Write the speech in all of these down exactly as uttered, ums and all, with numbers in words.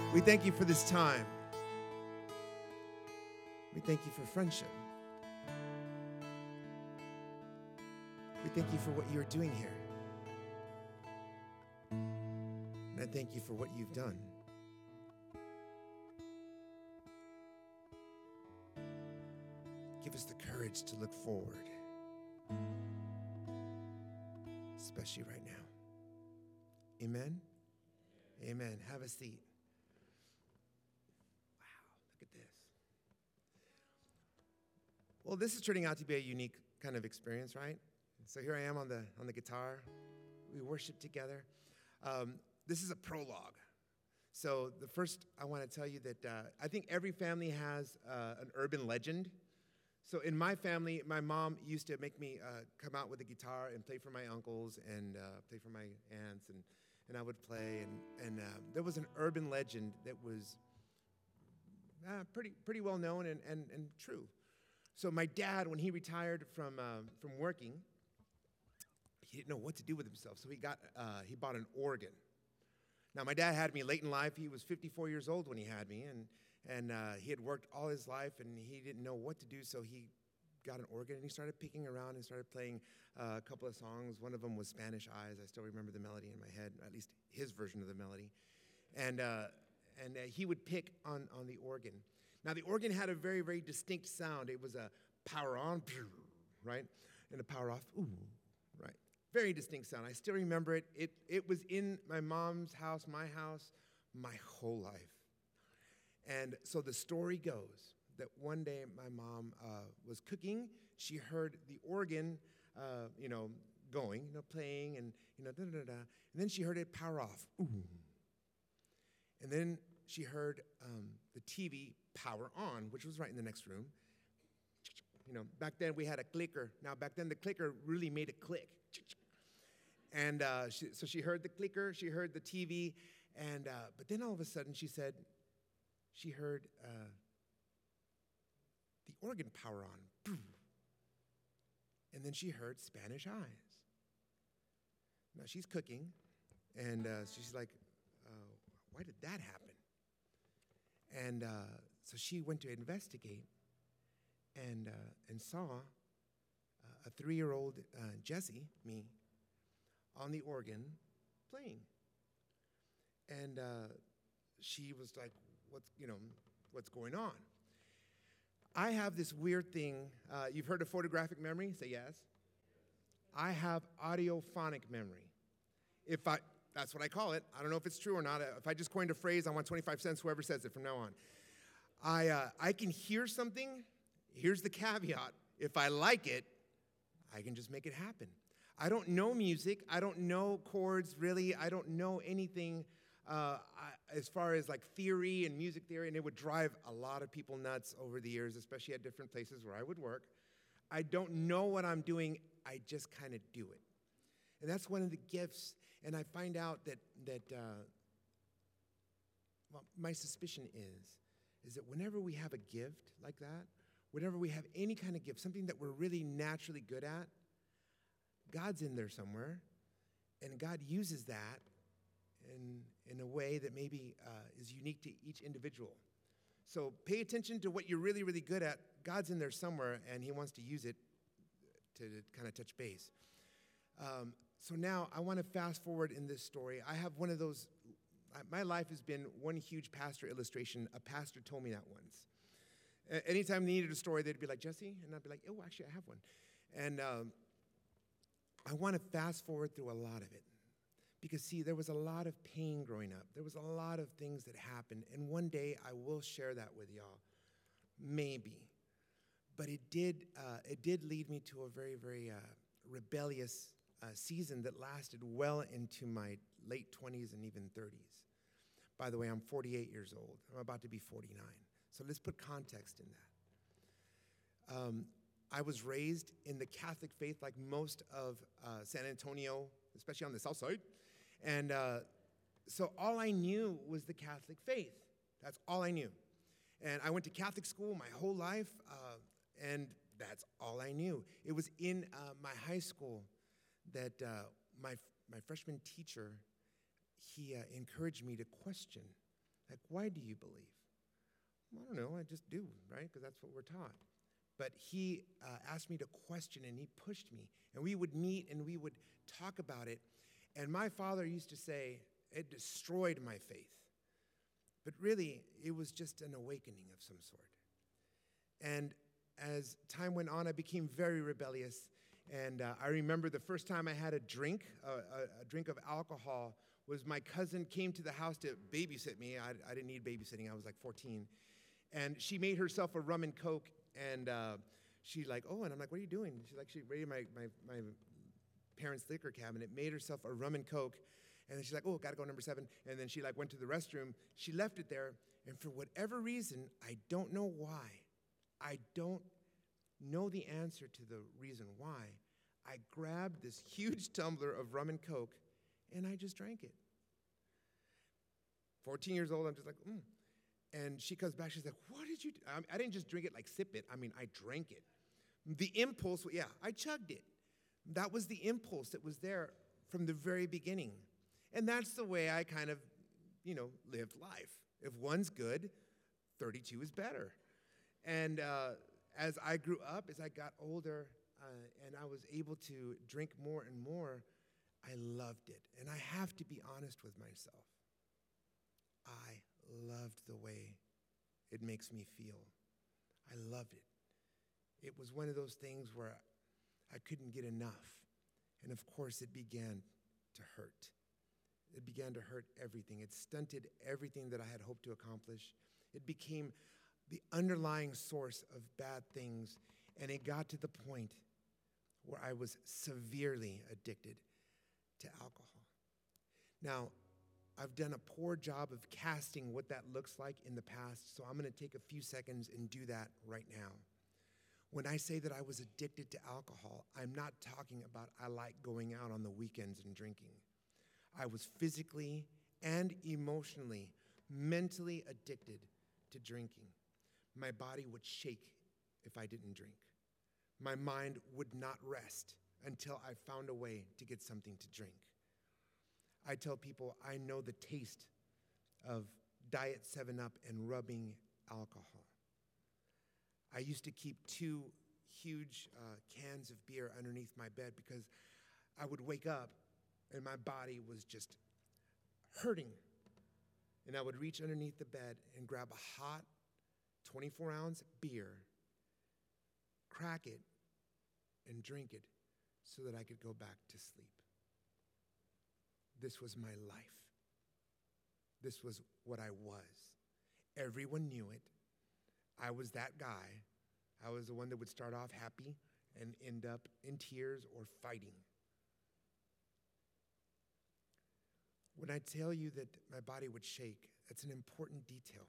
We thank you for this time. We thank you for friendship. We thank you for what you're doing here. And I thank you for what you've done. Give us the courage to look forward, especially right now. Amen? Amen. Have a seat. Wow, look at this. Well, this is turning out to be a unique kind of experience, right? So here I am on the on the guitar. We worship together. Um, this is a prologue. So the first, I want to tell you that uh, I think every family has uh, an urban legend. So in my family, my mom used to make me uh, come out with a guitar and play for my uncles and uh, play for my aunts, and, and I would play. And, and uh, there was an urban legend that was uh, pretty pretty well known and, and, and true. So my dad, when he retired from uh, from working, he didn't know what to do with himself. So he got uh, he bought an organ. Now my dad had me late in life. He was fifty-four years old when he had me, and and uh, he had worked all his life, and he didn't know what to do. So he got an organ, and he started picking around and started playing uh, a couple of songs. One of them was Spanish Eyes. I still remember the melody in my head, at least his version of the melody. And uh, and uh, he would pick on on the organ. Now, the organ had a very, very distinct sound. It was a power on, right? And a power off, ooh, right? Very distinct sound. I still remember it. It, it was in my mom's house, my house, my whole life. And so the story goes that one day my mom uh, was cooking. She heard the organ, uh, you know, going, you know, playing, and, you know, da-da-da-da. And then she heard it power off, ooh. And then she heard um, the T V power on, which was right in the next room. You know, back then we had a clicker. Now, back then the clicker really made it click. And uh, she, so she heard the clicker, she heard the T V, and uh, but then all of a sudden she said she heard uh, the organ power on. And then she heard Spanish Eyes. Now, she's cooking, and uh, she's like, uh, why did that happen? And uh, so she went to investigate and uh, and saw uh, a three-year-old uh, Jesse, me, on the organ playing. And uh, she was like, "What's you know what's going on?" I have this weird thing. Uh, you've heard of photographic memory? Say yes. I have audiophonic memory. If I That's what I call it. I don't know if it's true or not. If I just coined a phrase, I want twenty-five cents, whoever says it from now on. I, uh, I can hear something. Here's the caveat. If I like it, I can just make it happen. I don't know music. I don't know chords, really. I don't know anything uh, I, as far as like theory and music theory, and it would drive a lot of people nuts over the years, especially at different places where I would work. I don't know what I'm doing. I just kind of do it. And that's one of the gifts. And I find out that, that uh, well, my suspicion is, is that whenever we have a gift like that, whenever we have any kind of gift, something that we're really naturally good at, God's in there somewhere, and God uses that in, in a way that maybe uh, is unique to each individual. So pay attention to what you're really, really good at. God's in there somewhere, and he wants to use it to kind of touch base. Um, So now I want to fast forward in this story. I have one of those, my life has been one huge pastor illustration. A pastor told me that once. A- anytime they needed a story, they'd be like, Jesse? And I'd be like, oh, actually, I have one. And um, I want to fast forward through a lot of it. Because, see, there was a lot of pain growing up. There was a lot of things that happened. And one day I will share that with y'all. Maybe. But it did, uh, it did lead me to a very, very uh, rebellious Uh, season that lasted well into my late twenties and even thirties. By the way, I'm forty-eight years old. I'm about to be forty-nine. So let's put context in that. Um, I was raised in the Catholic faith like most of uh, San Antonio, especially on the south side. And uh, so all I knew was the Catholic faith. That's all I knew. And I went to Catholic school my whole life, uh, and that's all I knew. It was in uh, my high school that uh, my my freshman teacher, he uh, encouraged me to question Like, why do you believe? Well, I don't know, I just do, right? Because that's what we're taught. But he uh, asked me to question, and he pushed me. And we would meet, and we would talk about it. And my father used to say, it destroyed my faith. But really, it was just an awakening of some sort. And as time went on, I became very rebellious. And uh, I remember the first time I had a drink, uh, a, a drink of alcohol, was my cousin came to the house to babysit me. I, I didn't need babysitting. I was like fourteen. And she made herself a rum and Coke. And uh, she like, oh, and I'm like, what are you doing? She's like, she raided my, my, my parents' liquor cabinet, made herself a rum and Coke. And then she's like, oh, gotta go number seven. And then she like went to the restroom. She left it there. And for whatever reason, I don't know why, I don't know the answer to the reason why, I grabbed this huge tumbler of rum and Coke, and I just drank it. fourteen years old, I'm just like, mm. And she comes back, she's like, what did you do? I didn't just drink it like sip it, I mean, I drank it. The impulse, yeah, I chugged it. That was the impulse that was there from the very beginning. And that's the way I kind of, you know, lived life. If one's good, thirty-two is better. And uh, as I grew up, as I got older, uh, and I was able to drink more and more, I loved it. And I have to be honest with myself. I loved the way it makes me feel. I loved it. It was one of those things where I couldn't get enough. And of course, it began to hurt. It began to hurt everything. It stunted everything that I had hoped to accomplish. It became the underlying source of bad things, and it got to the point where I was severely addicted to alcohol. Now, I've done a poor job of casting what that looks like in the past, so I'm going to take a few seconds and do that right now. When I say that I was addicted to alcohol, I'm not talking about I like going out on the weekends and drinking. I was physically and emotionally, mentally addicted to drinking. My body would shake if I didn't drink. My mind would not rest until I found a way to get something to drink. I tell people I know the taste of Diet seven up and rubbing alcohol. I used to keep two huge uh, cans of beer underneath my bed because I would wake up and my body was just hurting. And I would reach underneath the bed and grab a hot twenty-four ounce beer, crack it, and drink it so that I could go back to sleep. This was my life. This was what I was. Everyone knew it. I was that guy. I was the one that would start off happy and end up in tears or fighting. When I tell you that my body would shake, that's an important detail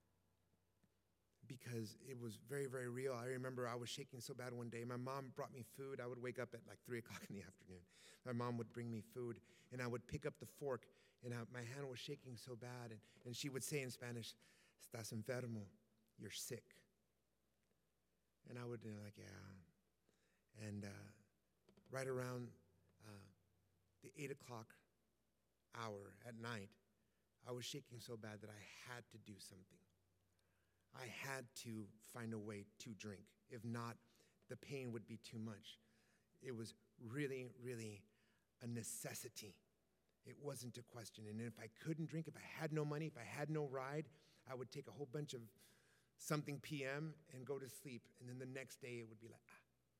because it was very, very real. I remember I was shaking so bad one day. My mom brought me food. I would wake up at like three o'clock in the afternoon. My mom would bring me food, and I would pick up the fork, and I, my hand was shaking so bad, and, and she would say in Spanish, "Estás enfermo, you're sick." And I would be like, yeah. And uh, right around uh, the eight o'clock hour at night, I was shaking so bad that I had to do something. I had to find a way to drink. If not, the pain would be too much. It was really, really a necessity. It wasn't a question. And if I couldn't drink, if I had no money, if I had no ride, I would take a whole bunch of something P M and go to sleep. And then the next day it would be like, ah.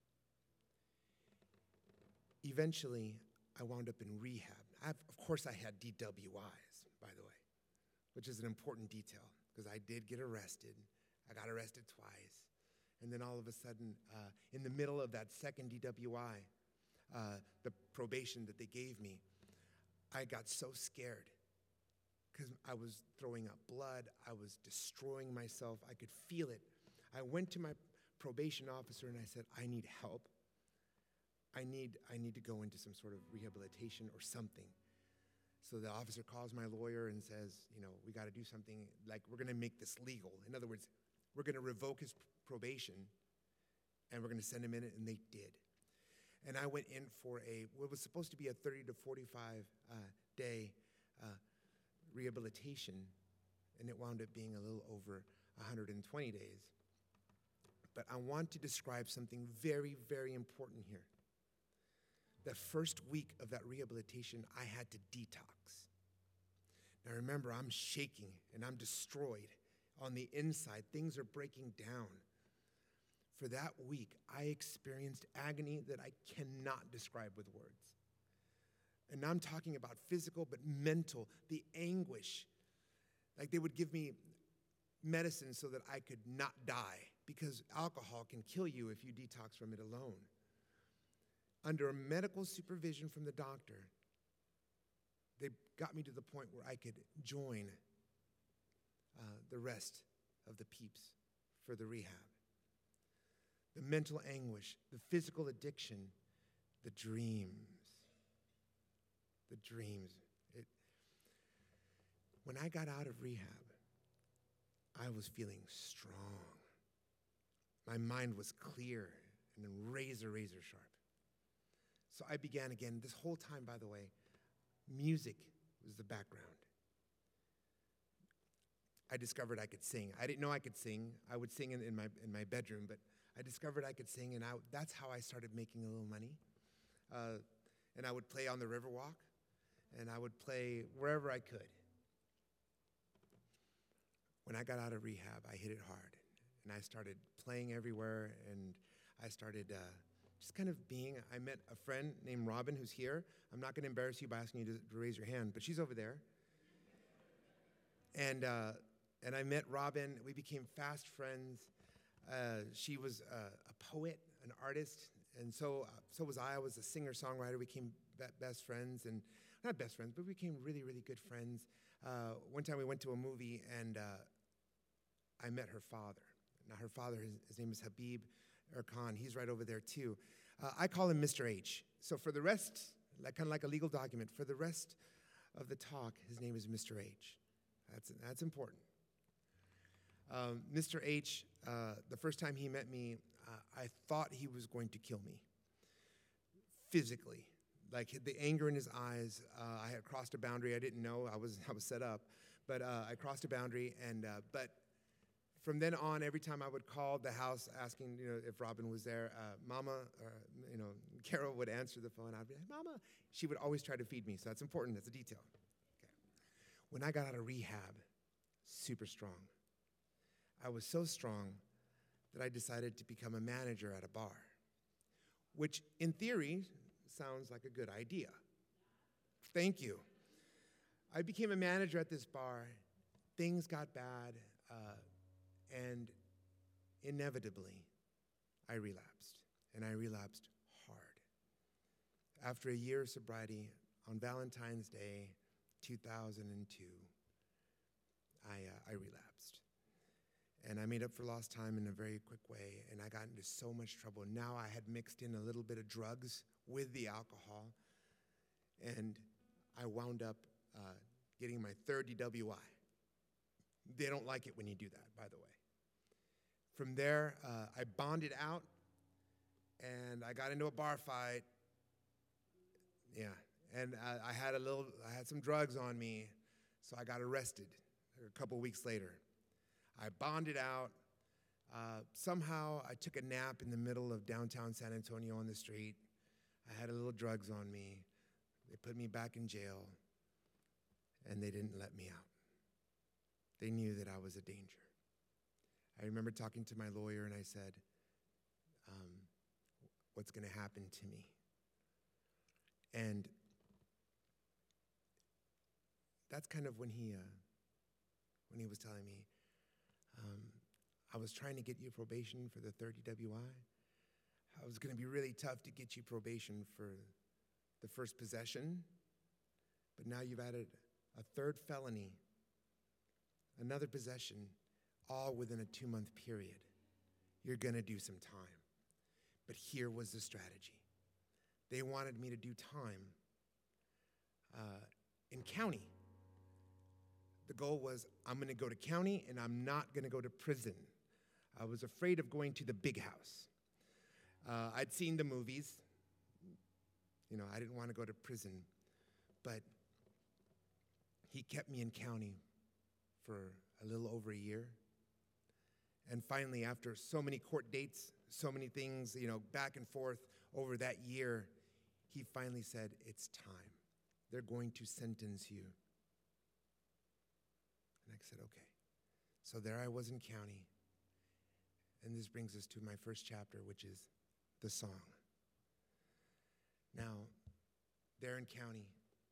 Eventually, I wound up in rehab. I've, of course, I had D W Is, by the way, which is an important detail because I did get arrested. I got arrested twice. And then all of a sudden, uh, in the middle of that second D W I, uh, the probation that they gave me, I got so scared because I was throwing up blood. I was destroying myself. I could feel it. I went to my probation officer and I said, I need help. I need, I need to go into some sort of rehabilitation or something. So the officer calls my lawyer and says, you know, we got to do something, like we're going to make this legal. In other words, we're going to revoke his probation and we're going to send him in, and they did. And I went in for a, what was supposed to be a thirty to forty-five uh, day uh, rehabilitation, and it wound up being a little over one hundred twenty days. But I want to describe something very, very important here. The first week of that rehabilitation, I had to detox. Now remember, I'm shaking and I'm destroyed on the inside. Things are breaking down. For that week, I experienced agony that I cannot describe with words. And I'm talking about physical, but mental, the anguish. Like they would give me medicine so that I could not die, because alcohol can kill you if you detox from it alone. Under a medical supervision from the doctor, they got me to the point where I could join uh, the rest of the peeps for the rehab. The mental anguish, the physical addiction, the dreams. The dreams. It, when I got out of rehab, I was feeling strong. My mind was clear and razor, razor sharp. So I began again. This whole time, by the way, music was the background. I discovered I could sing. I didn't know I could sing. I would sing in, in my in my bedroom, but I discovered I could sing, and I, that's how I started making a little money. Uh, and I would play on the Riverwalk, and I would play wherever I could. When I got out of rehab, I hit it hard, and I started playing everywhere, and I started uh, just kind of being. I met a friend named Robin who's here. I'm not going to embarrass you by asking you to, to raise your hand, but she's over there. And uh, and I met Robin. We became fast friends. Uh, she was uh, a poet, an artist, and so uh, so was I. I was a singer-songwriter. We became be- best friends, and not best friends, but we became really, really good friends. Uh, one time we went to a movie, and uh, I met her father. Now her father, his, his name is Habib Erkan. He's right over there too. Uh, I call him Mister H. So for the rest, like kind of like a legal document, for the rest of the talk, his name is Mister H. That's that's important. Um, Mister H, uh, the first time he met me, uh, I thought he was going to kill me physically. Like the anger in his eyes, uh, I had crossed a boundary. I didn't know I was I was set up, but uh, I crossed a boundary. And uh, but from then on, every time I would call the house asking, you know, if Robin was there, uh, Mama, or you know, Carol would answer the phone. I'd be like, Mama. She would always try to feed me, so that's important. That's a detail. Okay. When I got out of rehab, super strong. I was so strong that I decided to become a manager at a bar, which in theory sounds like a good idea. Thank you. I became a manager at this bar. Things got bad, uh, and inevitably, I relapsed, and I relapsed hard. After a year of sobriety, on Valentine's Day, two thousand two, I, uh, I relapsed. And I made up for lost time in a very quick way, and I got into so much trouble. Now I had mixed in a little bit of drugs with the alcohol, and I wound up uh, getting my third D W I. They don't like it when you do that, by the way. From there, uh, I bonded out, and I got into a bar fight. Yeah, and I, I had a little, I had some drugs on me, so I got arrested a couple weeks later. I bonded out. Uh, somehow, I took a nap in the middle of downtown San Antonio on the street. I had a little drugs on me. They put me back in jail, and they didn't let me out. They knew that I was a danger. I remember talking to my lawyer, and I said, um, what's going to happen to me? And that's kind of when he, uh, when he was telling me, um, I was trying to get you probation for the third D W I. I was going to be really tough to get you probation for the first possession, but now you've added a third felony, another possession, all within a two-month period. You're going to do some time. But here was the strategy. They wanted me to do time uh, in county. The goal was, I'm going to go to county, and I'm not going to go to prison. I was afraid of going to the big house. Uh, I'd seen the movies. You know, I didn't want to go to prison. But he kept me in county for a little over a year. And finally, after so many court dates, so many things, you know, back and forth over that year, he finally said, it's time. They're going to sentence you. And I said, okay. So there I was in county. And this brings us to my first chapter, which is the song. Now, there in county,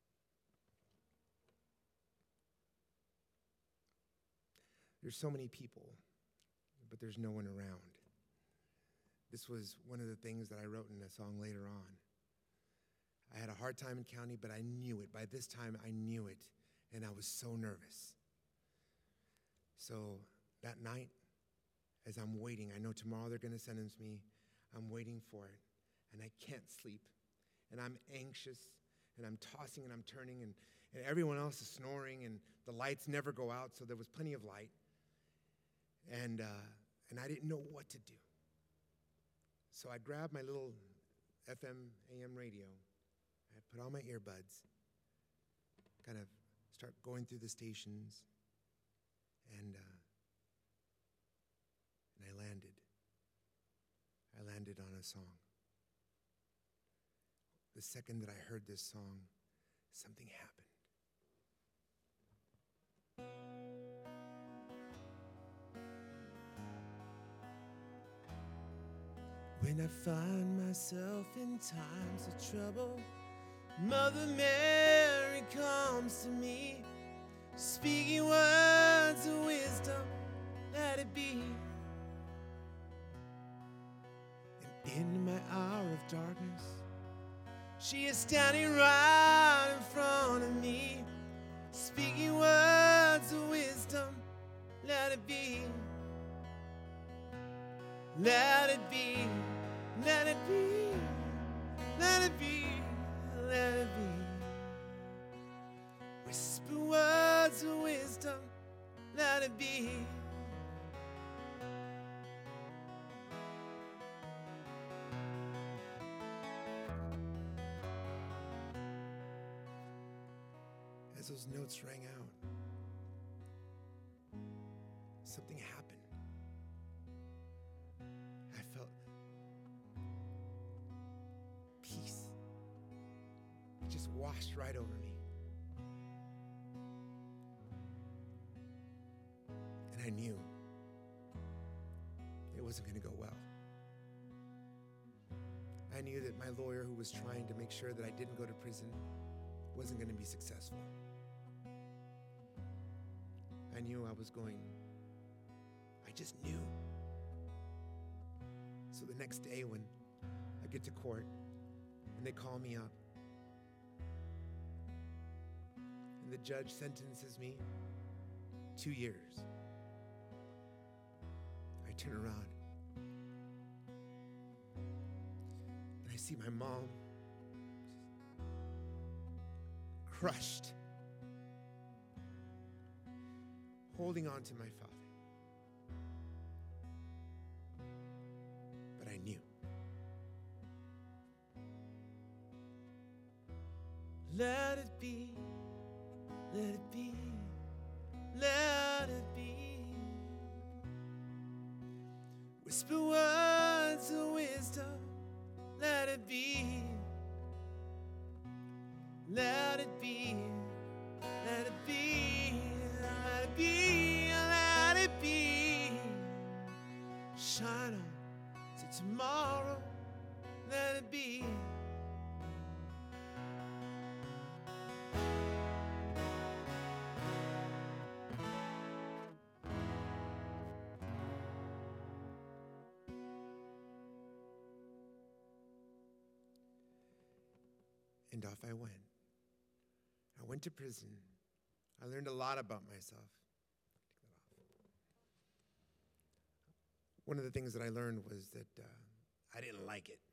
there's so many people, but there's no one around. This was one of the things that I wrote in a song later on. I had a hard time in county, but I knew it. By this time, I knew it, and I was so nervous. So that night, as I'm waiting, I know tomorrow they're going to sentence me. I'm waiting for it, and I can't sleep, and I'm anxious, and I'm tossing and I'm turning, and, and everyone else is snoring, and the lights never go out, so there was plenty of light, and uh, and I didn't know what to do. So I grabbed my little F M A M radio. I put on my earbuds, kind of start going through the stations, and uh, and I landed. I landed on a song. The second that I heard this song, something happened. When I find myself in times of trouble, Mother Mary comes to me, speaking words of wisdom, let it be. And in my hour of darkness, she is standing right in front of me, speaking words of wisdom, let it be. Let it be, let it be, let it be, let it be. Whisper words of wisdom, let it be. As those notes rang out, something happened. I felt peace. It just washed right over me. And I knew it wasn't going to go well. I knew that my lawyer, who was trying to make sure that I didn't go to prison, wasn't going to be successful. I knew I was going, I just knew. So the next day when I get to court and they call me up and the judge sentences me two years, I turn around and I see my mom crushed, holding on to my father. But I knew. Let it be, let it be, let it be. Whisper words of wisdom, let it be. Let it be, let it be, let it be, let it be. Shine on to tomorrow, let it be. And off I went. I went to prison. I learned a lot about myself. One of the things that I learned was that uh, I didn't like it.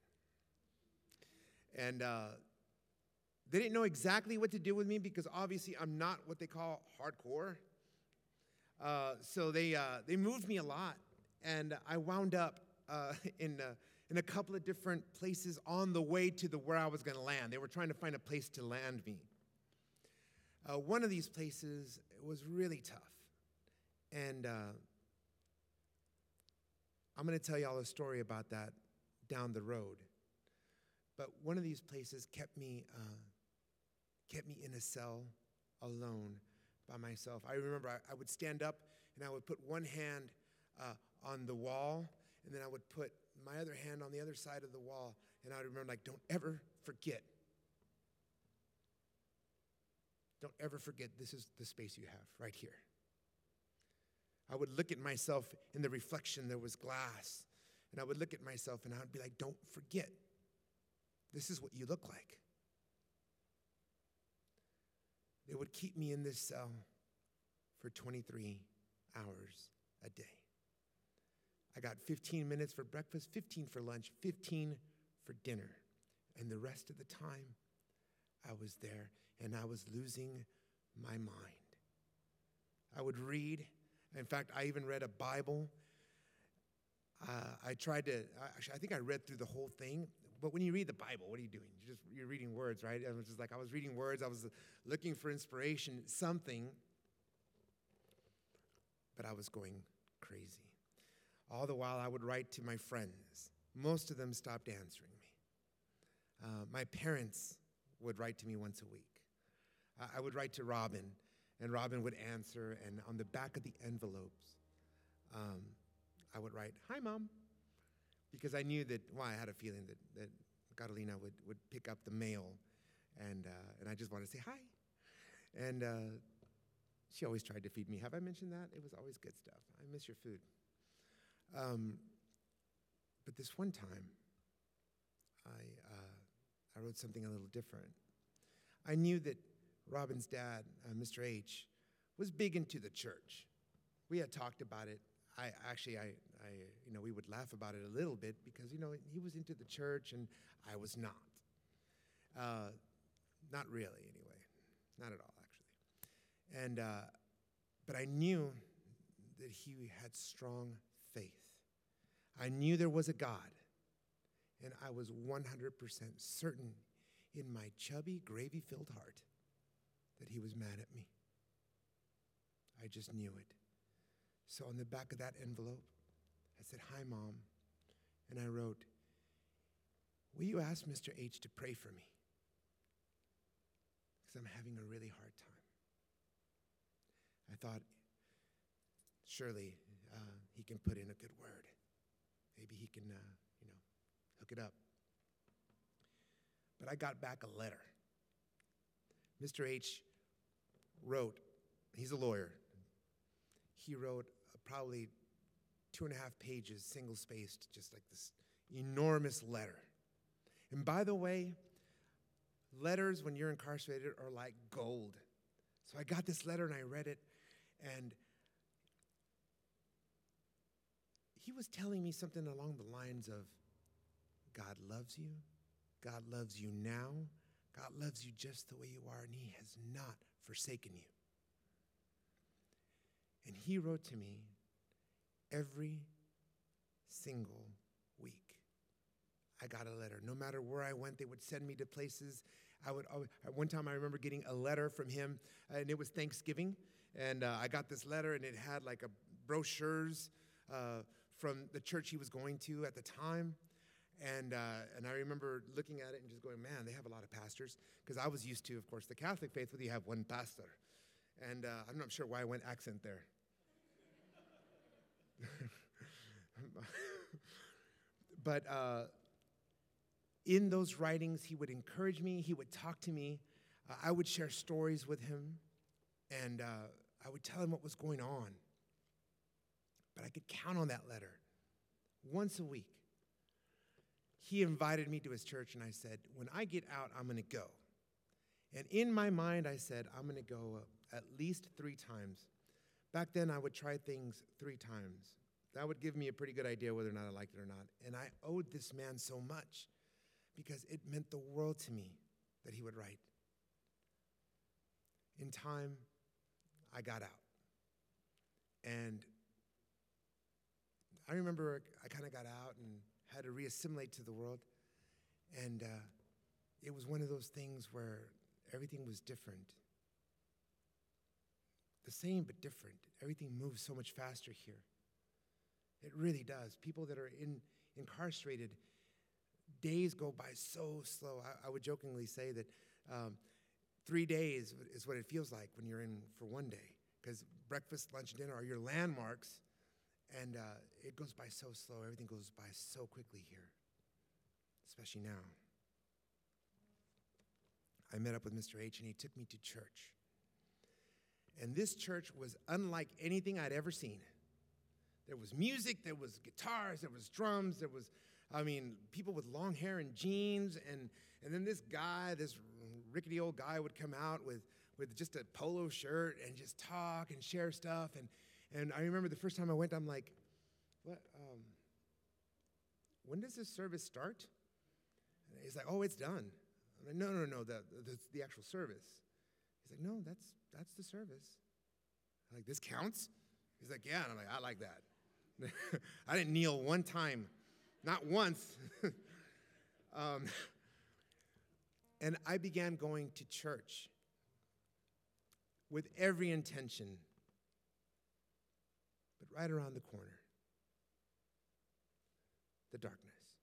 And uh, they didn't know exactly what to do with me because obviously I'm not what they call hardcore. Uh, so they uh, they moved me a lot, and I wound up uh, in uh, in a couple of different places on the way to the where I was going to land. They were trying to find a place to land me. Uh, one of these places was really tough. And uh, I'm going to tell y'all a story about that down the road. But one of these places kept me, uh, kept me in a cell alone by myself. I remember I, I would stand up and I would put one hand uh, on the wall, and then I would put my other hand on the other side of the wall, and I would remember, like, don't ever forget. Don't ever forget this is the space you have right here. I would look at myself in the reflection. There was glass. And I would look at myself and I would be like, don't forget. This is what you look like. They would keep me in this cell for twenty-three hours a day. I got fifteen minutes for breakfast, fifteen for lunch, fifteen for dinner. And the rest of the time, I was there and I was losing my mind. I would read. In fact, I even read a Bible. Uh, I tried to, actually, I think I read through the whole thing. But when you read the Bible, what are you doing? You're just, you're reading words, right? I was just like, I was reading words. I was looking for inspiration, something. But I was going crazy. All the while, I would write to my friends. Most of them stopped answering me. Uh, my parents would write to me once a week. Uh, I would write to Robin. And Robin would answer, and on the back of the envelopes, um, I would write, "Hi, Mom," because I knew that, well, I had a feeling that, that Carolina would, would pick up the mail, and uh, and I just wanted to say hi. And uh, she always tried to feed me. Have I mentioned that? It was always good stuff. I miss your food. Um, but this one time, I uh, I wrote something a little different. I knew that Robin's dad, uh, Mister H, was big into the church. We had talked about it. I actually, I, I, you know, we would laugh about it a little bit because, you know, he was into the church and I was not. Uh, not really, anyway. Not at all, actually. And, uh, but I knew that he had strong faith. I knew there was a God, and I was one hundred percent certain in my chubby, gravy-filled heart that he was mad at me. I just knew it. So on the back of that envelope, I said, "Hi, Mom." And I wrote, "Will you ask Mister H to pray for me? Because I'm having a really hard time." I thought, surely uh, he can put in a good word. Maybe he can, uh, you know, hook it up. But I got back a letter. Mister H wrote, he's a lawyer. He wrote uh, probably two and a half pages, single-spaced, just like this enormous letter. And by the way, letters when you're incarcerated are like gold. So I got this letter and I read it, and he was telling me something along the lines of, God loves you, God loves you now, God loves you just the way you are, and he has not forsaken you. And he wrote to me every single week. I got a letter. No matter where I went, they would send me to places. I would. At one time, I remember getting a letter from him, and it was Thanksgiving. And uh, I got this letter, and it had like a brochures uh, from the church he was going to at the time. And uh, and I remember looking at it and just going, man, they have a lot of pastors. Because I was used to, of course, the Catholic faith, where you have one pastor. And uh, I'm not sure why I went accent there. But uh, in those writings, he would encourage me. He would talk to me. Uh, I would share stories with him. And uh, I would tell him what was going on. But I could count on that letter once a week. He invited me to his church, and I said, when I get out, I'm going to go. And in my mind, I said, I'm going to go uh, at least three times. Back then, I would try things three times. That would give me a pretty good idea whether or not I liked it or not. And I owed this man so much because it meant the world to me that he would write. In time, I got out. And I remember I kind of got out and had to reassimilate to the world. And uh, it was one of those things where everything was different. the same but different. Everything moves so much faster here. It really does. People that are in, incarcerated, days go by so slow. I, I would jokingly say that um, three days is what it feels like when you're in for one day, because breakfast, lunch, dinner are your landmarks, and uh, it goes by so slow. Everything goes by so quickly here, especially now. I met up with Mister H, and he took me to church. And this church was unlike anything I'd ever seen. There was music, there was guitars, there was drums, there was, I mean, people with long hair and jeans, and, and then this guy, this rickety old guy would come out with, with just a polo shirt and just talk and share stuff. And, and I remember the first time I went, I'm like, what, um, when does this service start? And he's like, oh, it's done. I'm like, no, no, no, the, the, the actual service. He's like, no, that's, that's the service. I'm like, this counts? He's like, yeah. And I'm like, I like that. I didn't kneel one time, not once. um, and I began going to church with every intention, but right around the corner, the darkness.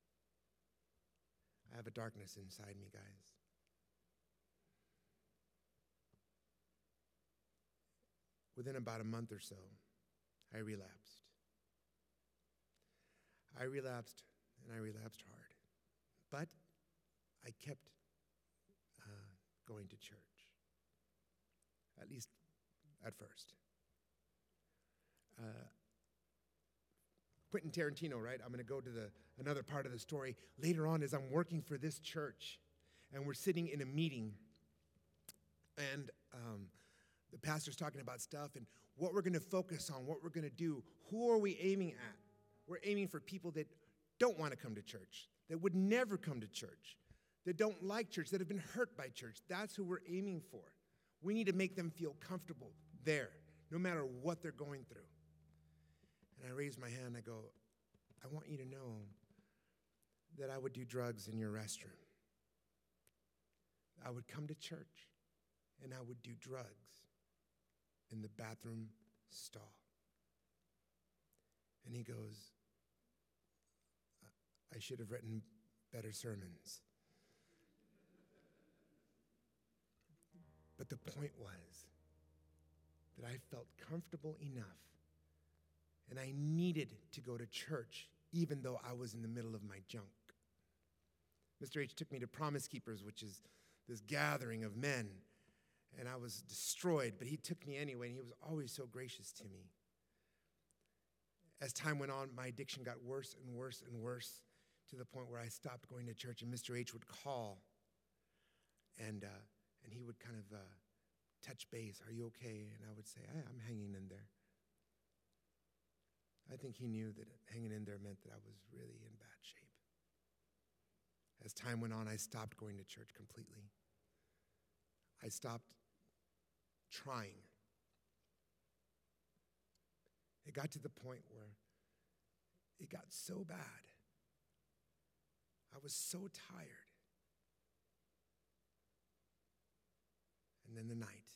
I have a darkness inside me, guys. Within about a month or so, I relapsed. I relapsed, and I relapsed hard. But I kept uh, going to church, at least at first. Uh, Quentin Tarantino, right? I'm going to go to the another part of the story. Later on, as I'm working for this church, and we're sitting in a meeting, and um, the pastor's talking about stuff, and what we're going to focus on, what we're going to do. Who are we aiming at? We're aiming for people that don't want to come to church, that would never come to church, that don't like church, that have been hurt by church. That's who we're aiming for. We need to make them feel comfortable there, no matter what they're going through. And I raise my hand, I go, I want you to know that I would do drugs in your restroom. I would come to church, and I would do drugs in the bathroom stall. And he goes, I should have written better sermons. But the point was that I felt comfortable enough, and I needed to go to church even though I was in the middle of my junk. Mister H took me to Promise Keepers, which is this gathering of men, and I was destroyed, but he took me anyway, and he was always so gracious to me. As time went on, my addiction got worse and worse and worse, to the point where I stopped going to church, and Mister H would call, and uh, and he would kind of uh, touch base, are you okay? And I would say, hey, I'm hanging in there. I think he knew that hanging in there meant that I was really in bad shape. As time went on, I stopped going to church completely. I stopped trying. It got to the point where it got so bad. I was so tired. And then the night,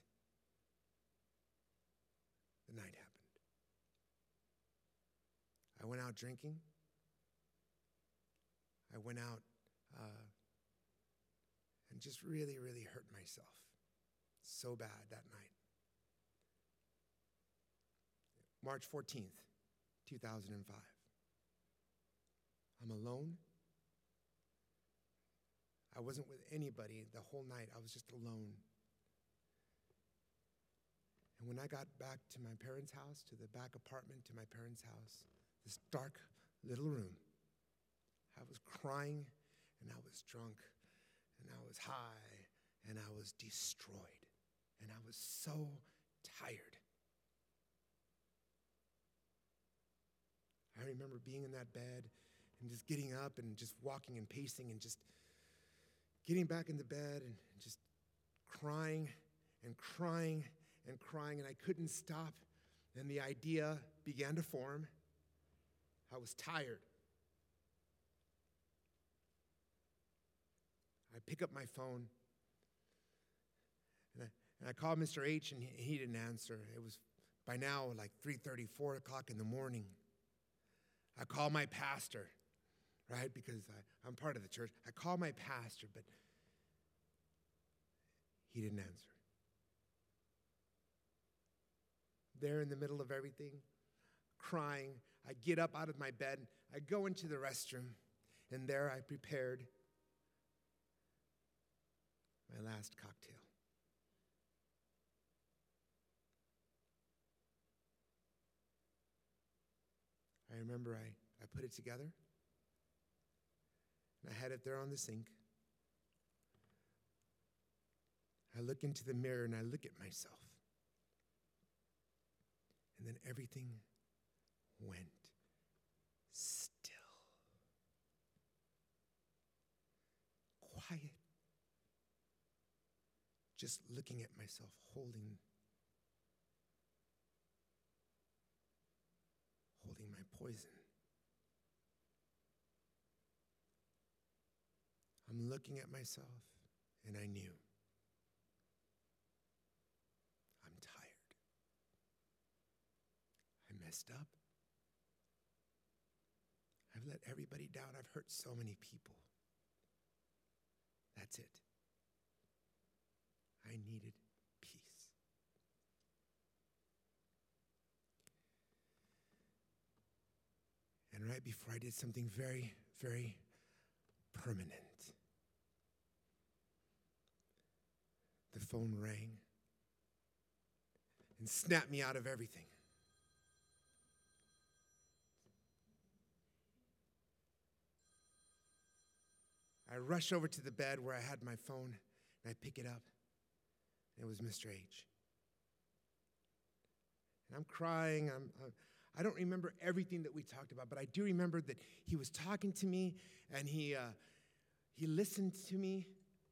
the night happened. I went out drinking. I went out uh, and just really, really hurt myself so bad that night. March fourteenth, two thousand five. I'm alone. I wasn't with anybody the whole night. I was just alone. And when I got back to my parents' house, to the back apartment, to my parents' house, this dark little room, I was crying, and I was drunk, and I was high, and I was destroyed, and I was so tired. I remember being in that bed and just getting up and just walking and pacing and just getting back into bed and just crying and crying and crying, and I couldn't stop. And the idea began to form. I was tired. I pick up my phone, and I, And I called Mister H, and he, he didn't answer. It was by now like three thirty, four o'clock in the morning. I called my pastor, right, because I, I'm part of the church. I called my pastor, but he didn't answer. There in the middle of everything, crying, I get up out of my bed. I go into the restroom, and there I prepared my last cocktail. I remember I, I put it together, and I had it there on the sink. I look into the mirror, and I look at myself. And then everything went still. Quiet. Just looking at myself, holding, holding my poison. I'm looking at myself, and I knew. I'm tired. I messed up. I've let everybody down. I've hurt so many people. That's it. I needed peace. And right before I did something very, very permanent, the phone rang and snapped me out of everything. I rush over to the bed where I had my phone, and I pick it up. It was Mister H. And I'm crying. I'm, uh, I don't remember everything that we talked about, but I do remember that he was talking to me, and he, uh, he listened to me.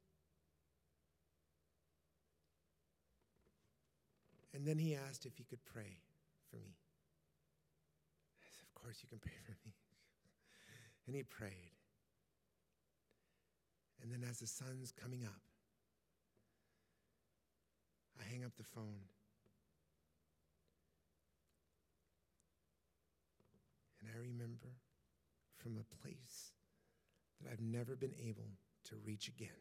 And then he asked if he could pray for me. I said, of course you can pray for me. And he prayed. And then as the sun's coming up, I hang up the phone. And I remember from a place that I've never been able to reach again,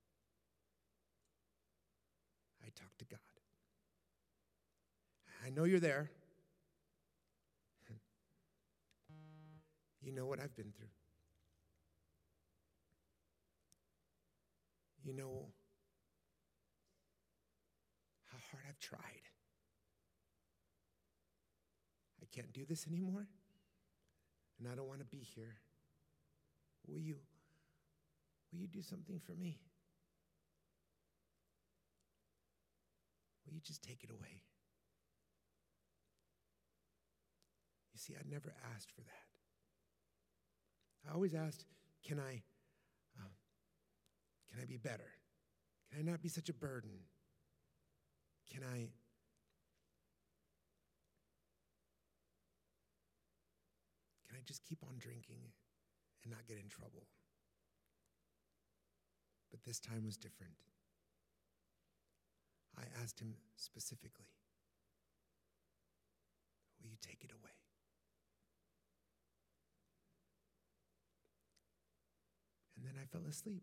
I talked to God. I know you're there. You know what I've been through. You know how hard I've tried. I can't do this anymore, and I don't want to be here. Will you, will you do something for me? Will you just take it away? You see, I never asked for that. I always asked, can I, uh, can I be better? Can I not be such a burden? Can I, can I just keep on drinking and not get in trouble? But this time was different. I asked him specifically, will you take it away? And then I fell asleep.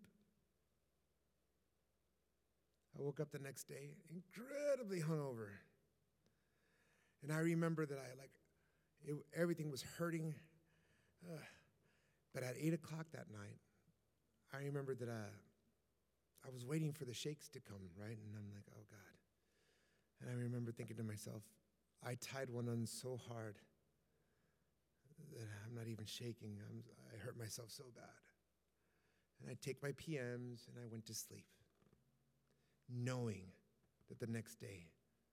I woke up the next day incredibly hungover. And I remember that I, like, it, everything was hurting. Uh, but at eight o'clock that night, I remember that uh, I was waiting for the shakes to come, right? And I'm like, oh, God. And I remember thinking to myself, I tied one on so hard that I'm not even shaking. I'm, I hurt myself so bad. And I take my P Ms, and I went to sleep, knowing that the next day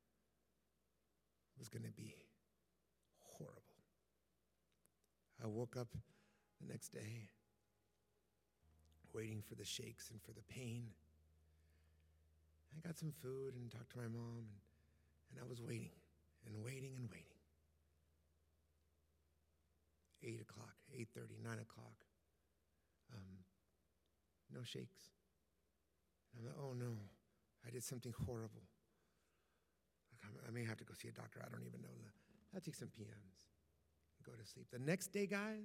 was going to be horrible. I woke up the next day waiting for the shakes and for the pain. I got some food and talked to my mom, and, and I was waiting and waiting and waiting. eight o'clock, eight thirty, nine o'clock. Um, no shakes. And I'm like, oh no, I did something horrible. I may have to go see a doctor. I don't even know. I'll take some P Ms. Go to sleep. The next day, guys,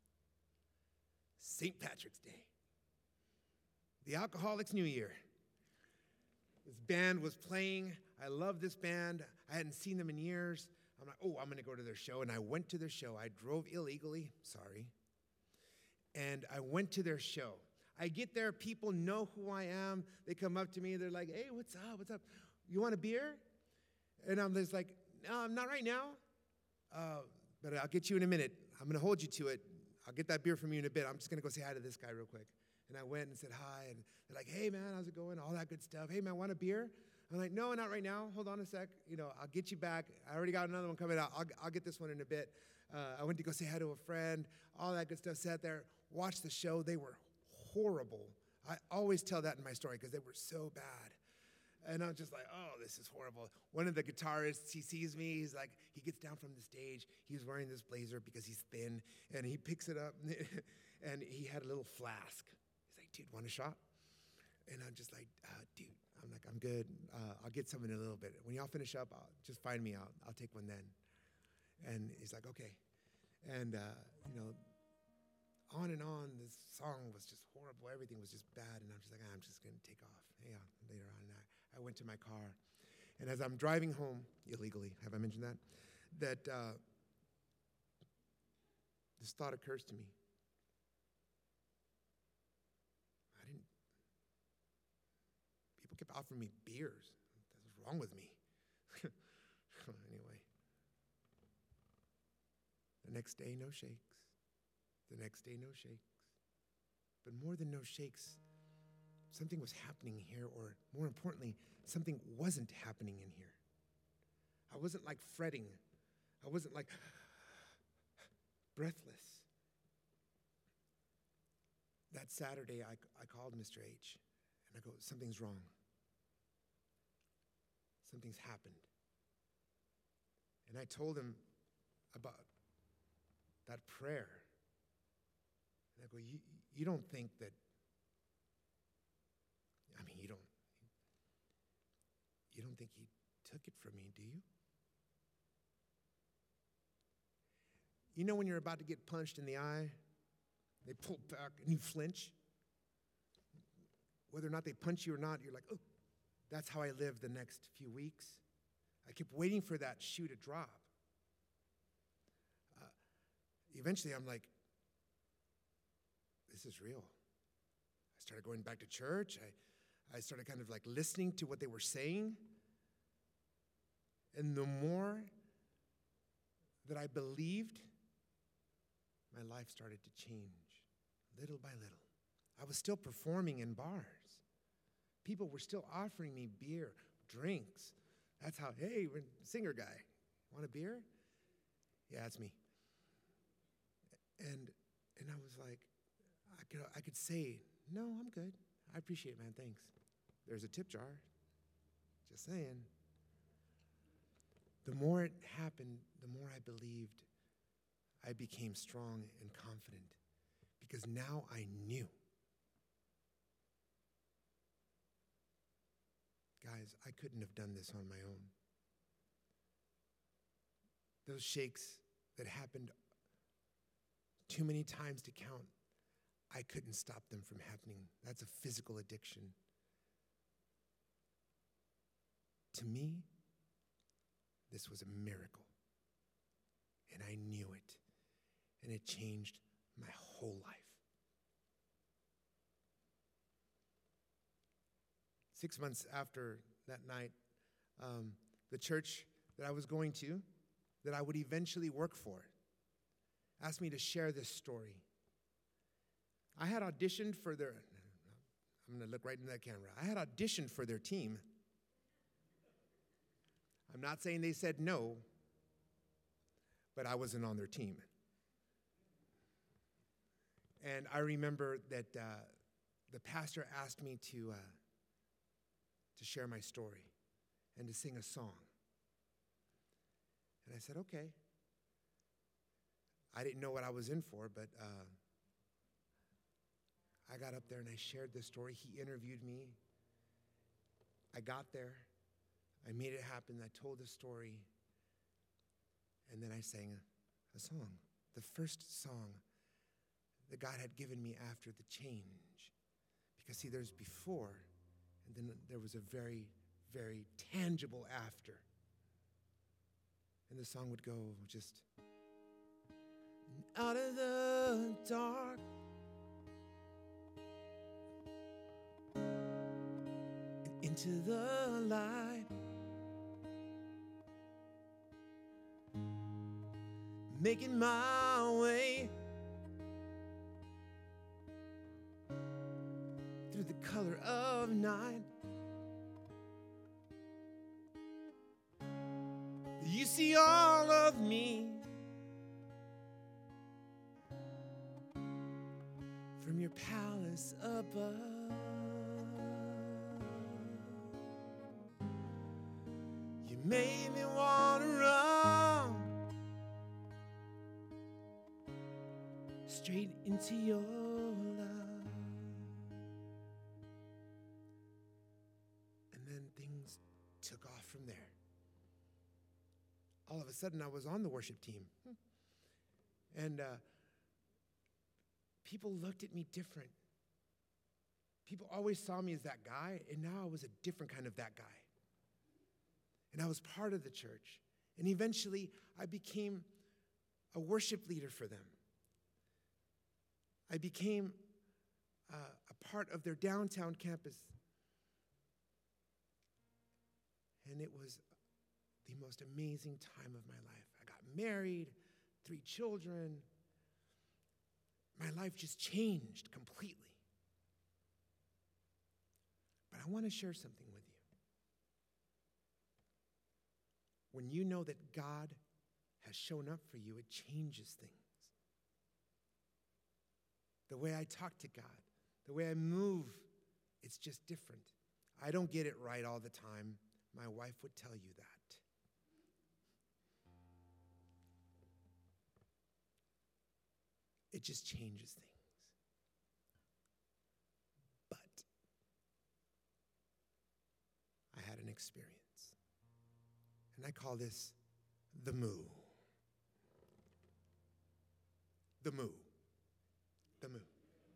Saint Patrick's Day. The Alcoholics' New Year. This band was playing. I love this band. I hadn't seen them in years. I'm like, oh, I'm going to go to their show. And I went to their show. I drove illegally. Sorry. And I went to their show. I get there. People know who I am. They come up to me. They're like, hey, what's up? What's up? You want a beer? And I'm just like, no, not right now. Uh, but I'll get you in a minute. I'm going to hold you to it. I'll get that beer from you in a bit. I'm just going to go say hi to this guy real quick. And I went and said hi. And they're like, hey, man, how's it going? All that good stuff. Hey, man, want a beer? I'm like, no, not right now. Hold on a sec. You know, I'll get you back. I already got another one coming out. I'll, I'll get this one in a bit. Uh, I went to go say hi to a friend. All that good stuff. Sat there, watched the show. They were horrible. I always tell that in my story because they were so bad. And I'm just like, oh, this is horrible. One of the guitarists, he sees me. He's like, he gets down from the stage. He's wearing this blazer because he's thin. And he picks it up, and he had a little flask. He's like, dude, want a shot? And I'm just like, uh, dude, I'm like, I'm good. Uh, I'll get some in a little bit. When y'all finish up, I'll, just find me out. I'll take one then. And he's like, okay. And, uh, you know, on and on, this song was just horrible. Everything was just bad. And I'm just like, ah, I'm just going to take off. Hey, uh, later on. And I, I went to my car. And as I'm driving home, illegally, have I mentioned that? That uh, this thought occurs to me. I didn't, people kept offering me beers. What's wrong with me? Anyway. The next day, no shakes. The next day, no shakes. But more than no shakes, something was happening here, or more importantly, something wasn't happening in here. I wasn't like fretting. I wasn't like breathless. That Saturday, I, I called Mister H, and I go, something's wrong. Something's happened. And I told him about that prayer. And I go, you, you don't think that, I mean, you don't, you don't think he took it from me, do you? You know when you're about to get punched in the eye, they pull back and you flinch? Whether or not they punch you or not, you're like, oh, that's how I lived the next few weeks. I kept waiting for that shoe to drop. Uh, eventually, I'm like, this is real. I started going back to church. I, I started kind of like listening to what they were saying. And the more that I believed, my life started to change little by little. I was still performing in bars. People were still offering me beer, drinks. That's how, hey, singer guy, want a beer? Yeah, that's me. And and I was like, I could I could say, no, I'm good. I appreciate it, man, thanks. There's a tip jar. Just saying. The more it happened, the more I believed, I became strong and confident because now I knew. Guys, I couldn't have done this on my own. Those shakes that happened too many times to count, I couldn't stop them from happening. That's a physical addiction. To me, this was a miracle. And I knew it. And it changed my whole life. Six months after that night, um, the church that I was going to, that I would eventually work for, asked me to share this story. I had auditioned for their, I'm going to look right into that camera. I had auditioned for their team. I'm not saying they said no, but I wasn't on their team. And I remember that uh, the pastor asked me to, uh, to share my story and to sing a song. And I said, okay. I didn't know what I was in for, but uh, I got up there and I shared this story. He interviewed me. I got there. I made it happen. I told a story. And then I sang a, a song, the first song that God had given me after the change. Because, see, there's before, and then there was a very, very tangible after. And the song would go just, out of the dark, and into the light, making my way through the color of night. You see all of me from your palace above. You made me want to run straight into your love. And then things took off from there. All of a sudden, I was on the worship team. And uh, people looked at me different. People always saw me as that guy, and now I was a different kind of that guy. And I was part of the church. And eventually, I became a worship leader for them. I became uh, a part of their downtown campus. And it was the most amazing time of my life. I got married, three children. My life just changed completely. But I want to share something with you. When you know that God has shown up for you, it changes things. The way I talk to God, the way I move, it's just different. I don't get it right all the time. My wife would tell you that. It just changes things. But I had an experience. And I call this the moo. The moo. The moo.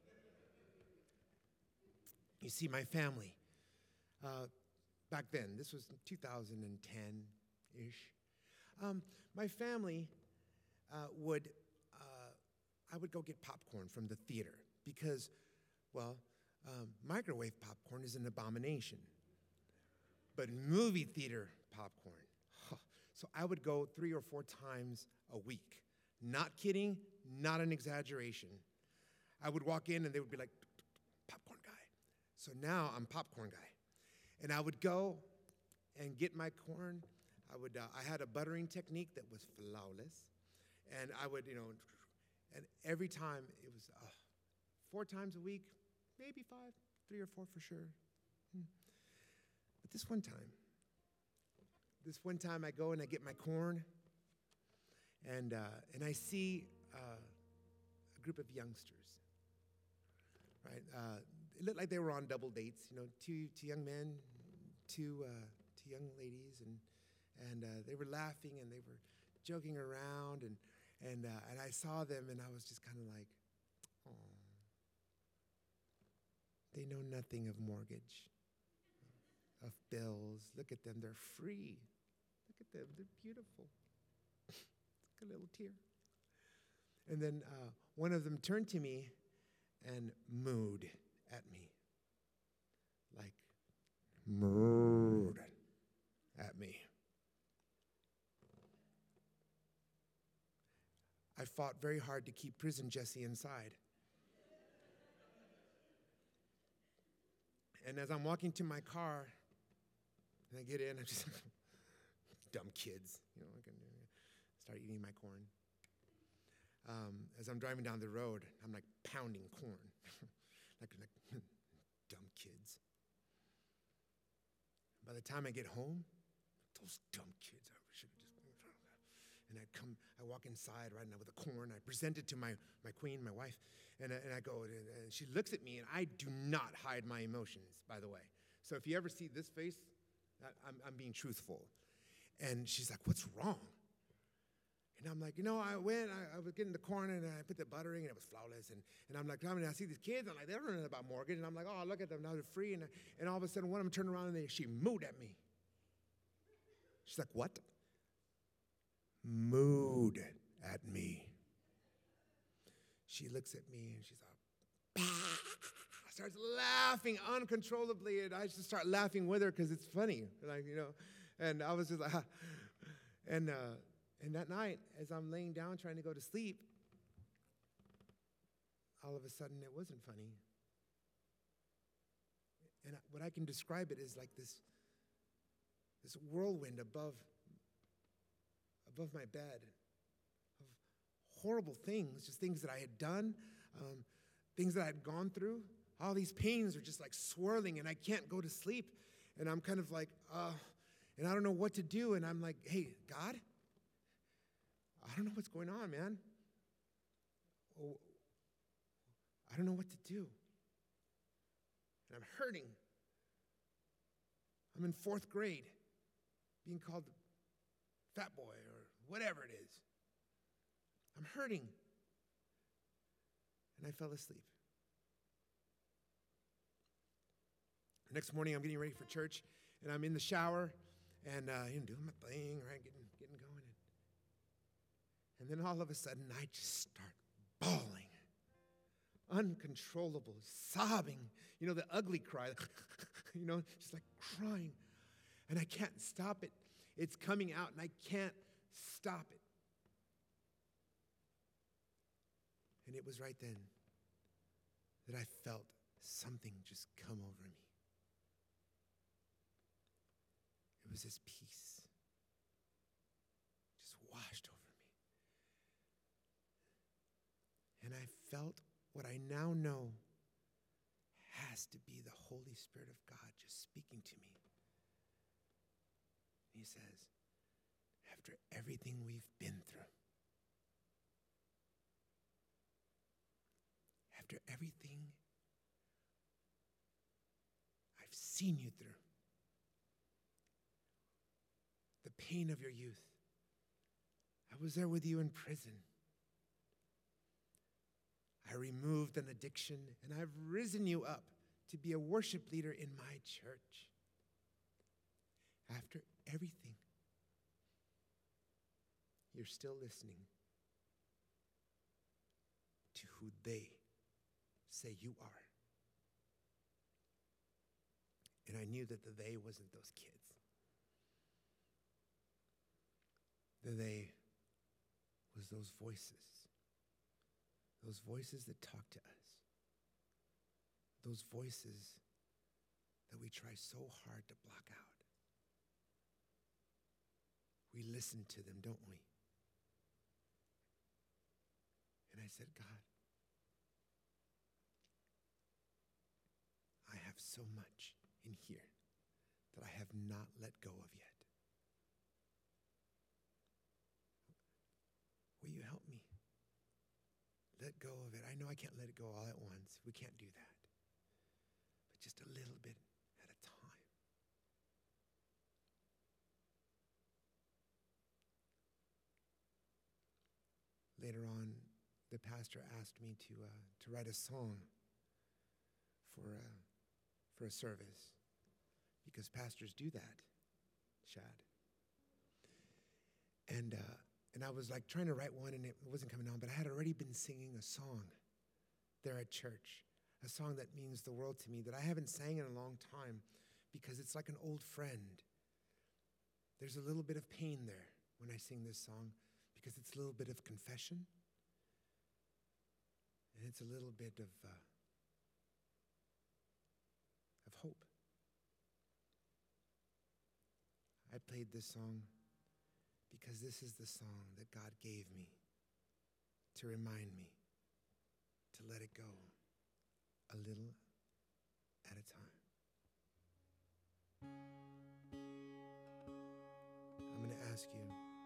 You see, my family, uh, back then, this was two thousand ten-ish, um, my family uh, would, uh, I would go get popcorn from the theater because, well, um, microwave popcorn is an abomination. But movie theater popcorn, huh. So I would go three or four times a week. Not kidding, not an exaggeration. I would walk in and they would be like, popcorn guy. So now I'm popcorn guy. And I would go and get my corn. I would. Uh, I had a buttering technique that was flawless. And I would, you know, and every time it was uh, four times a week, maybe five, three or four for sure. Hmm. But this one time, this one time I go and I get my corn, and uh, and I see uh, a group of youngsters. Right, uh, it looked like they were on double dates. You know, two two young men, two uh, two young ladies, and and uh, they were laughing and they were joking around, and and uh, and I saw them and I was just kind of like, oh, they know nothing of mortgage, of bills. Look at them, they're free. Look at them, they're beautiful. Like a little tear. And then uh, one of them turned to me and mooed at me, like mooed at me. I fought very hard to keep prison Jesse inside. And as I'm walking to my car, and I get in, I'm just dumb kids, you know, I can start eating my corn. Um, as I'm driving down the road, I'm like pounding corn, like, like dumb kids. By the time I get home, those dumb kids, I should have just, and I come, I walk inside right now with the corn, I present it to my, my queen, my wife, and I, and I go, and, and she looks at me, and I do not hide my emotions, by the way. So if you ever see this face, I- I'm, I'm being truthful. And she's like, what's wrong? And I'm like, you know, I went, I, I was getting the corn, and I put the buttering, and it was flawless. And, and I'm like, I mean, I see these kids, I'm like, they don't know about mortgage. And I'm like, oh, look at them, now they're free. And, and all of a sudden, one of them turned around, and they, she mooed at me. She's like, what? Mooed at me. She looks at me, and she's like, bah! Starts laughing uncontrollably, and I just start laughing with her because it's funny, like, you know. And I was just like, and, uh, And that night, as I'm laying down trying to go to sleep, all of a sudden it wasn't funny. And what I can describe it is like this, this whirlwind above, above my bed of horrible things, just things that I had done, um, things that I had gone through. All these pains are just like swirling, and I can't go to sleep. And I'm kind of like, uh, and I don't know what to do. And I'm like, hey, God, I don't know what's going on, man. Oh, I don't know what to do. And I'm hurting. I'm in fourth grade, being called fat boy or whatever it is. I'm hurting. And I fell asleep. The next morning, I'm getting ready for church, and I'm in the shower, and uh, you know, doing my thing, right, getting, getting going. And then all of a sudden, I just start bawling, uncontrollable, sobbing, you know, the ugly cry, you know, just like crying. And I can't stop it. It's coming out, and I can't stop it. And it was right then that I felt something just come over me. It was this peace just washed over. And I felt what I now know has to be the Holy Spirit of God just speaking to me. And he says, after everything we've been through, after everything I've seen you through, the pain of your youth, I was there with you in prison. I removed an addiction, and I've risen you up to be a worship leader in my church. After everything, you're still listening to who they say you are. And I knew that the they wasn't those kids. The they was those voices. Those voices that talk to us. Those voices that we try so hard to block out. We listen to them, don't we? And I said, God, I have so much in here that I have not let go of yet. Will you help me? Let go of it. I know I can't let it go all at once. We can't do that. But just a little bit at a time. Later on, the pastor asked me to uh, to write a song for uh, for a service, because pastors do that, Shad. And uh, and I was like trying to write one, and it wasn't coming on, but I had already been singing a song there at church, a song that means the world to me, that I haven't sang in a long time, because it's like an old friend. There's a little bit of pain there when I sing this song, because it's a little bit of confession, and it's a little bit of uh, of hope. I played this song because this is the song that God gave me to remind me to let it go a little at a time. I'm going to ask you,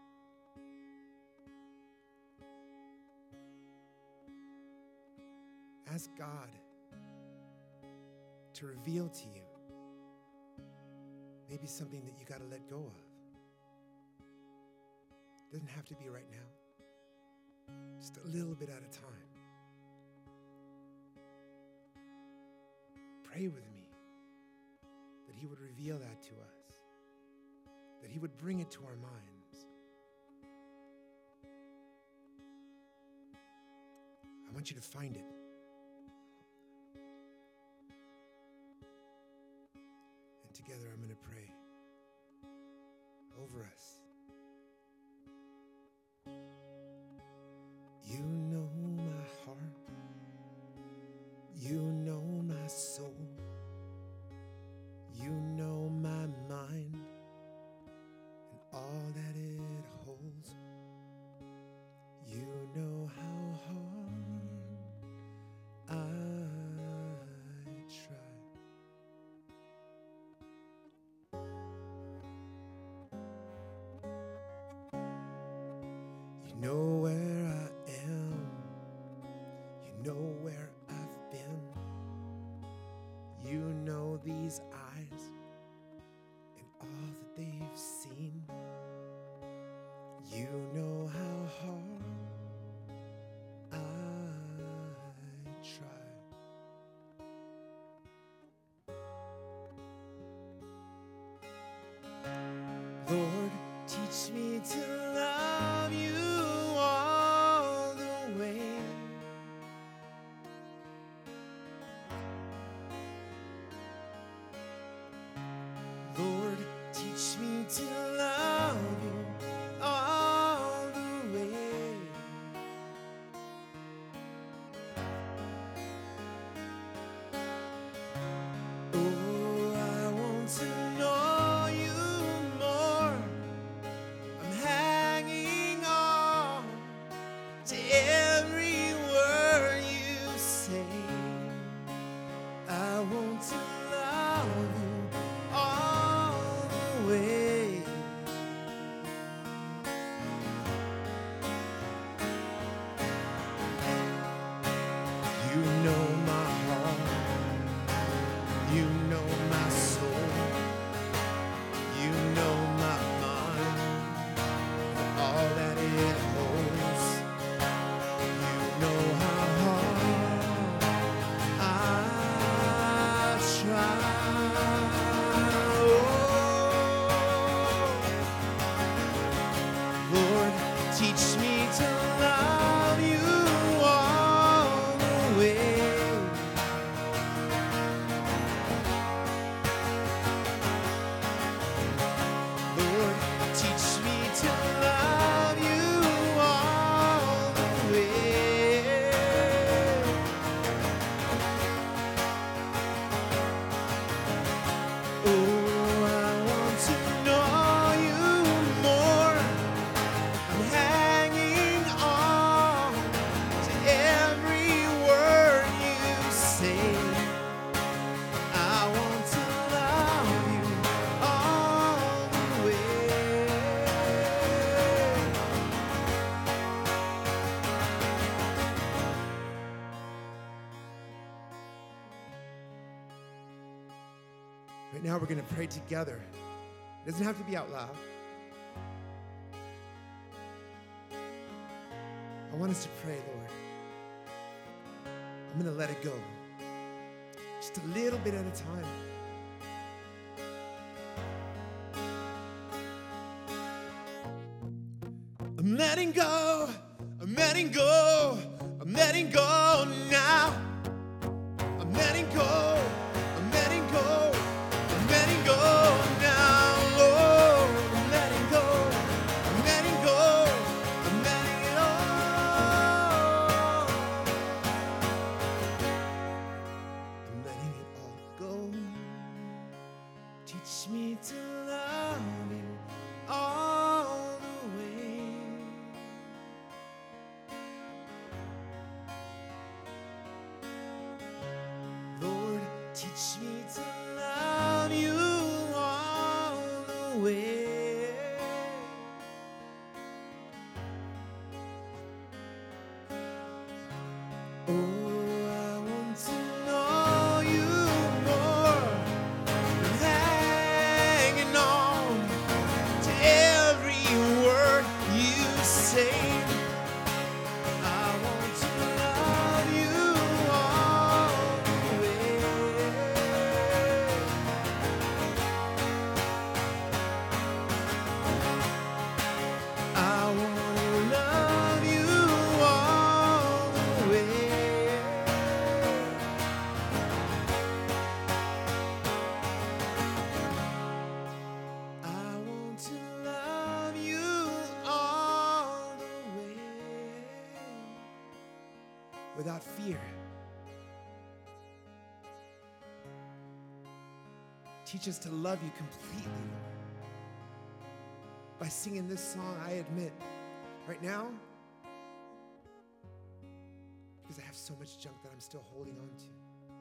ask God to reveal to you Maybe something that you got to let go of. Doesn't have to be right now. Just a little bit at a time. Pray with me that he would reveal that to us, that he would bring it to our minds. I want you to find it. And together I'm going to pray over us. You know my heart. You know my soul. You know my mind and all that it holds. You know how hard I try. You know where I am. You know where I've been. You know these eyes and all that they've seen. You know how hard I try. Lord, teach me to love you all the way. Lord, teach me to love you all the way. Oh, I want to know you more. I'm hanging on to every word you say. I want to love you all the way. You know my heart. You know my soul. You know my mind. All that it holds. You know how hard I try. Oh, Lord, teach me to love you all the way. Lord, teach me to love you all the way. Oh, I want to know you more. I'm hanging on to every word you say. I want to love you all the way. Right now we're going to pray together. It doesn't have to be out loud. I want us to pray, Lord. I'm going to let it go. Just a little bit at a time. I'm letting go. I'm letting go. I'm letting go now. I'm letting go. I'm letting go. I'm letting go now. Lord, I'm letting go. I'm letting go. I'm letting it all. I'm letting it all go. Teach me to love you all the way. Lord, teach me to love you all the way. Oh, I want to know you more. I'm hanging without fear. Teach us to love you completely, Lord. By singing this song, I admit, right now, because I have so much junk that I'm still holding on to,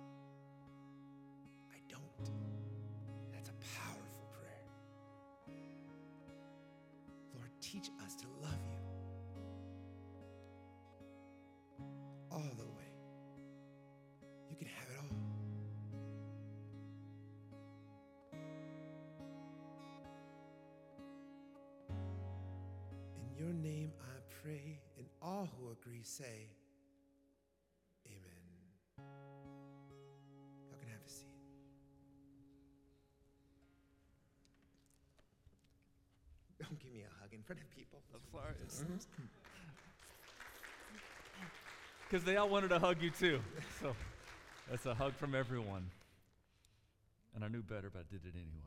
I don't. That's a powerful prayer. Lord, teach us to love you all the way. You can have it all. In your name I pray, and all who agree say, amen. Y'all can have a seat. Don't give me a hug in front of people. I'm sorry. Because they all wanted to hug you too. So that's a hug from everyone. And I knew better, but I did it anyway.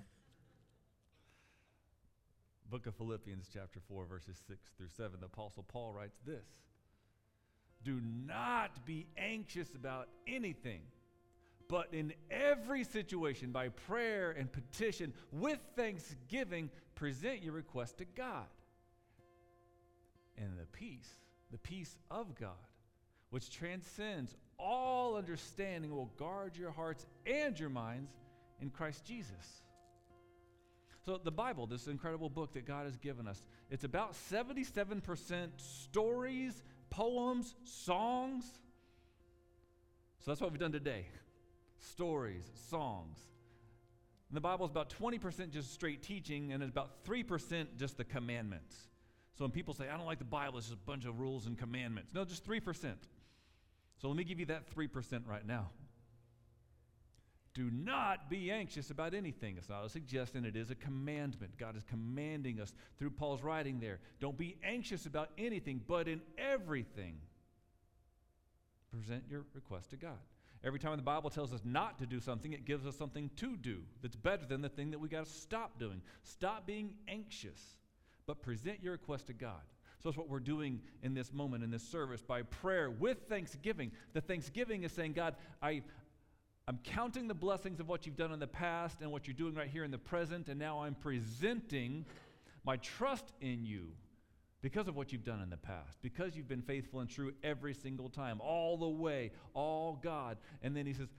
Book of Philippians chapter four, verses six through seven, the Apostle Paul writes this: do not be anxious about anything, but in every situation, by prayer and petition, with thanksgiving, present your request to God. And the peace, the peace of God, which transcends all understanding, will guard your hearts and your minds in Christ Jesus. So the Bible, this incredible book that God has given us, it's about seventy-seven percent stories, poems, songs. So that's what we've done today. Stories, songs. And the Bible is about twenty percent just straight teaching, and it's about three percent just the commandments. So when people say, I don't like the Bible, it's just a bunch of rules and commandments. No, just three percent. So let me give you that three percent right now. Do not be anxious about anything. It's not a suggestion, it is a commandment. God is commanding us through Paul's writing there. Don't be anxious about anything, but in everything, present your request to God. Every time the Bible tells us not to do something, it gives us something to do that's better than the thing that we got to stop doing. Stop being anxious, but present your request to God. So that's what we're doing in this moment, in this service, by prayer with thanksgiving. The thanksgiving is saying, God, I, I'm counting the blessings of what you've done in the past and what you're doing right here in the present, and now I'm presenting my trust in you because of what you've done in the past, because you've been faithful and true every single time, all the way, all God. And then he says,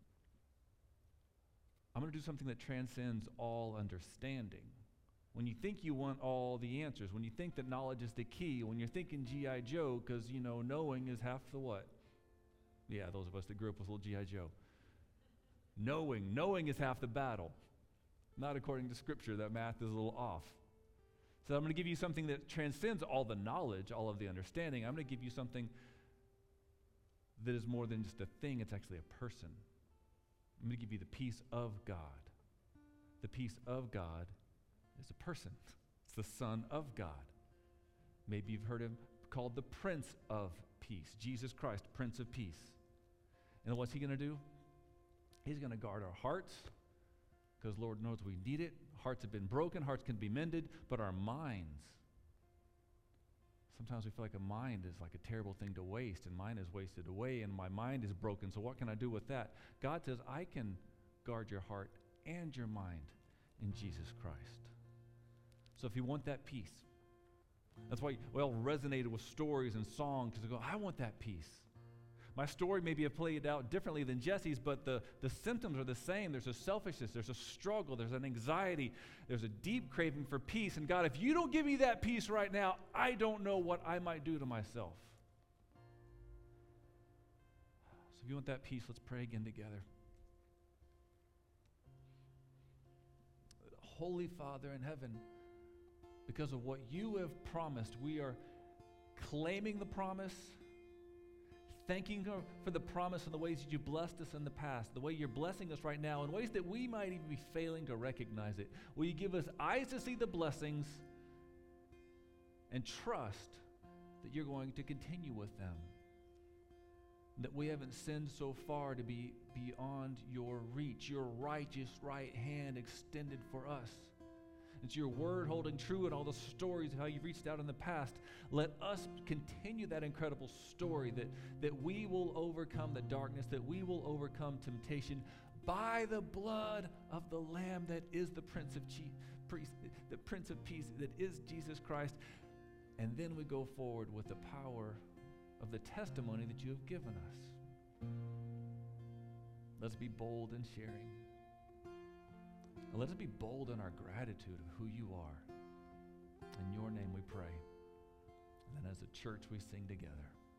I'm going to do something that transcends all understanding. When you think you want all the answers, when you think that knowledge is the key, when you're thinking G I. Joe, because, you know, knowing is half the what? Yeah, those of us that grew up with little G I. Joe. Knowing, knowing is half the battle. Not according to Scripture, that math is a little off. So I'm going to give you something that transcends all the knowledge, all of the understanding. I'm going to give you something that is more than just a thing, it's actually a person. I'm going to give you the peace of God. The peace of God is a person. It's the Son of God. Maybe you've heard him called the Prince of Peace. Jesus Christ, Prince of Peace. And what's he going to do? He's going to guard our hearts, because Lord knows we need it. Hearts have been broken, hearts can be mended, but our minds, sometimes we feel like a mind is like a terrible thing to waste, and mine is wasted away, and my mind is broken, so what can I do with that? God says, I can guard your heart and your mind in Jesus Christ. So if you want that peace, that's why we all resonated with stories and songs, because we go, I want that peace. My story maybe have played out differently than Jesse's, but the, the symptoms are the same. There's a selfishness, there's a struggle, there's an anxiety, there's a deep craving for peace. And God, if you don't give me that peace right now, I don't know what I might do to myself. So if you want that peace, let's pray again together. Holy Father in heaven, because of what you have promised, we are claiming the promise, thanking you for the promise and the ways that you blessed us in the past, the way you're blessing us right now in ways that we might even be failing to recognize it. Will you give us eyes to see the blessings and trust that you're going to continue with them, that we haven't sinned so far to be beyond your reach, your righteous right hand extended for us. It's your word holding true in all the stories of how you've reached out in the past. Let us continue that incredible story that, that we will overcome the darkness, that we will overcome temptation by the blood of the Lamb that is the Prince of, G- Priest, the Prince of Peace, that is Jesus Christ. And then we go forward with the power of the testimony that you have given us. Let's be bold in sharing. And let us be bold in our gratitude of who you are. In your name we pray. And then as a church we sing together.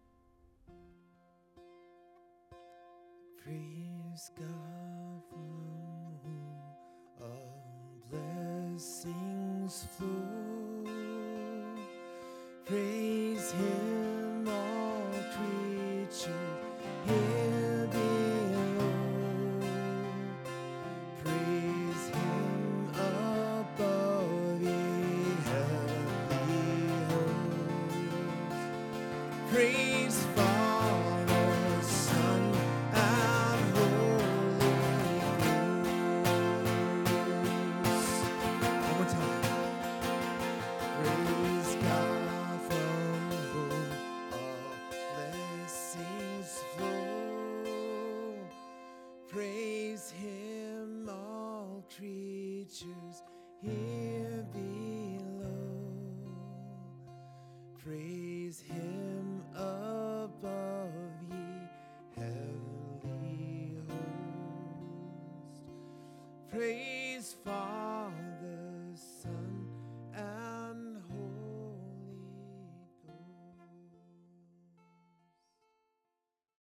Praise God from whom all blessings flow. Praise Him, all creatures here below. Praise Him above, ye heavenly hosts. Praise Father, Son, and Holy Ghost. One more time. Praise God from whom all blessings flow. Praise Him, all creatures here below. Praise Him above, ye heavenly hosts. Praise Father,